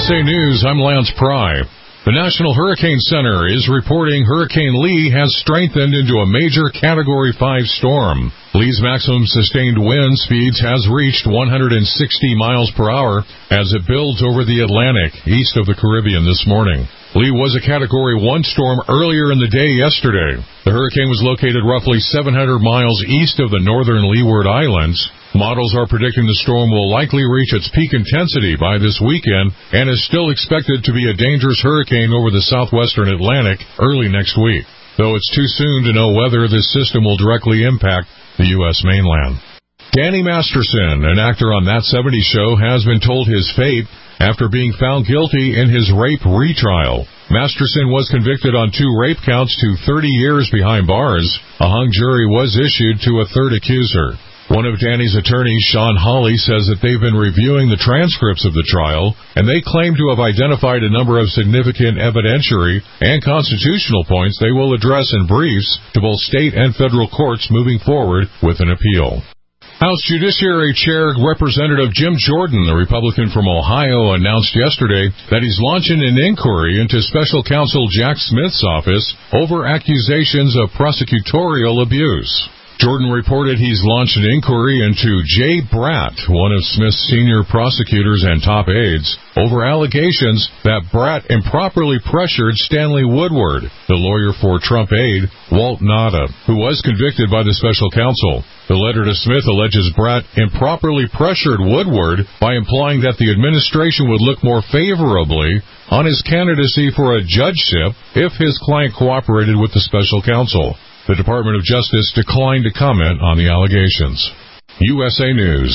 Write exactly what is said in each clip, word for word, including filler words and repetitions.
S A News, I'm Lance Pry. The National Hurricane Center is reporting Hurricane Lee has strengthened into a major Category five storm. Lee's maximum sustained wind speeds has reached one hundred sixty miles per hour as it builds over the Atlantic east of the Caribbean this morning. Lee was a Category one storm earlier in the day yesterday. The hurricane was located roughly seven hundred miles east of the northern Leeward Islands. Models are predicting the storm will likely reach its peak intensity by this weekend and is still expected to be a dangerous hurricane over the southwestern Atlantic early next week, though it's too soon to know whether this system will directly impact the U S mainland. Danny Masterson, an actor on That seventies Show, has been told his fate after being found guilty in his rape retrial. Masterson was convicted on two rape counts to thirty years behind bars. A hung jury was issued to a third accuser. One of Danny's attorneys, Sean Hawley, says that they've been reviewing the transcripts of the trial, and they claim to have identified a number of significant evidentiary and constitutional points they will address in briefs to both state and federal courts moving forward with an appeal. House Judiciary Chair Representative Jim Jordan, the Republican from Ohio, announced yesterday that he's launching an inquiry into Special Counsel Jack Smith's office over accusations of prosecutorial abuse. Jordan reported he's launched an inquiry into Jay Bratt, one of Smith's senior prosecutors and top aides, over allegations that Bratt improperly pressured Stanley Woodward, the lawyer for Trump aide Walt Nauta, who was convicted by the special counsel. The letter to Smith alleges Bratt improperly pressured Woodward by implying that the administration would look more favorably on his candidacy for a judgeship if his client cooperated with the special counsel. The Department of Justice declined to comment on the allegations. U S A News.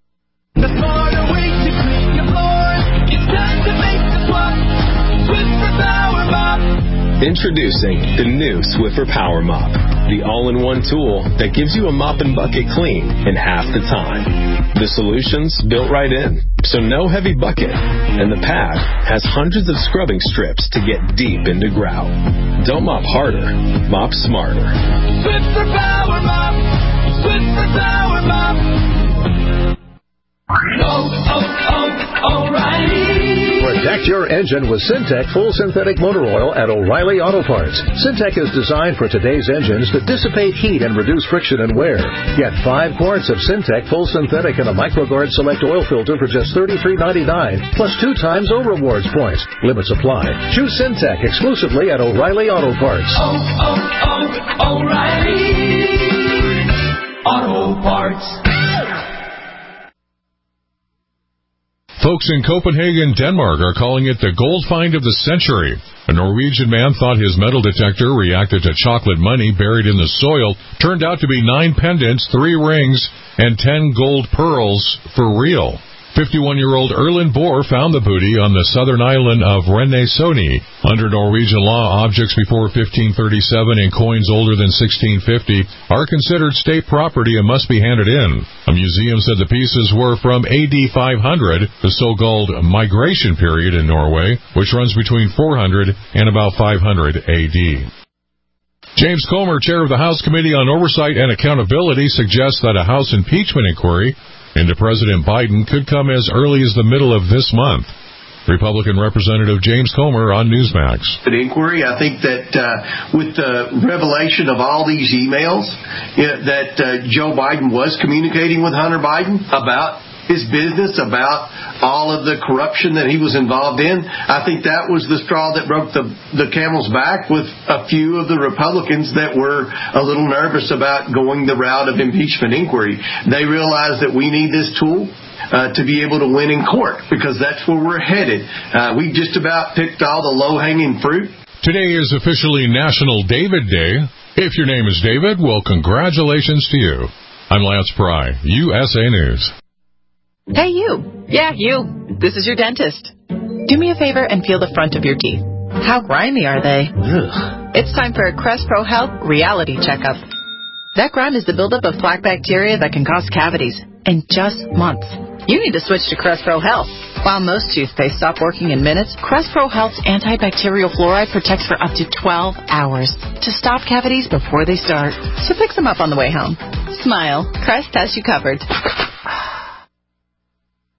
The smarter way to clean your floors. It's time to make the swap. Swiffer Power Mop. Introducing the new Swiffer Power Mop, the all-in-one tool that gives you a mop and bucket clean in half the time. The solution's built right in, so no heavy bucket, and the pad has hundreds of scrubbing strips to get deep into grout. Don't mop harder, mop smarter. Swiffer Power Mop. Swiffer Power Mop. Oh, oh, oh, O'Reilly. Protect your engine with Syntec Full Synthetic Motor Oil at O'Reilly Auto Parts. Syntec is designed for today's engines that dissipate heat and reduce friction and wear. Get five quarts of Syntec Full Synthetic and a MicroGuard Select oil filter for just thirty-three ninety-nine, plus two times O Rewards points. Limits apply. Choose Syntec exclusively at O'Reilly Auto Parts. Oh, oh, oh, O'Reilly Auto Parts. Folks in Copenhagen, Denmark are calling it the gold find of the century. A Norwegian man thought his metal detector reacted to chocolate money buried in the soil. Turned out to be nine pendants, three rings, and ten gold pearls for real. fifty-one-year-old Erlend Bohr found the booty on the southern island of Rennesøy. Under Norwegian law, objects before fifteen thirty-seven and coins older than sixteen fifty are considered state property and must be handed in. A museum said the pieces were from A D five hundred, the so-called migration period in Norway, which runs between four hundred and about five hundred A D. James Comer, chair of the House Committee on Oversight and Accountability, suggests that a House impeachment inquiry into President Biden could come as early as the middle of this month. Republican Representative James Comer on Newsmax. An inquiry, I think that uh, with the revelation of all these emails, you know, that uh, Joe Biden was communicating with Hunter Biden about his business, about all of the corruption that he was involved in. I think that was the straw that broke the, the camel's back with a few of the Republicans that were a little nervous about going the route of impeachment inquiry. They realized that we need this tool uh, to be able to win in court, because that's where we're headed. Uh, we just about picked all the low-hanging fruit. Today is officially National David Day. If your name is David, well, congratulations to you. I'm Lance Pry, U S A News. Hey, you. Yeah, you. This is your dentist. Do me a favor and peel the front of your teeth. How grimy are they? Ugh. It's time for a Crest Pro Health reality checkup. That grime is the buildup of plaque bacteria that can cause cavities in just months. You need to switch to Crest Pro Health. While most toothpaste stop working in minutes, Crest Pro Health's antibacterial fluoride protects for up to twelve hours to stop cavities before they start. So pick some up on the way home. Smile. Crest has you covered.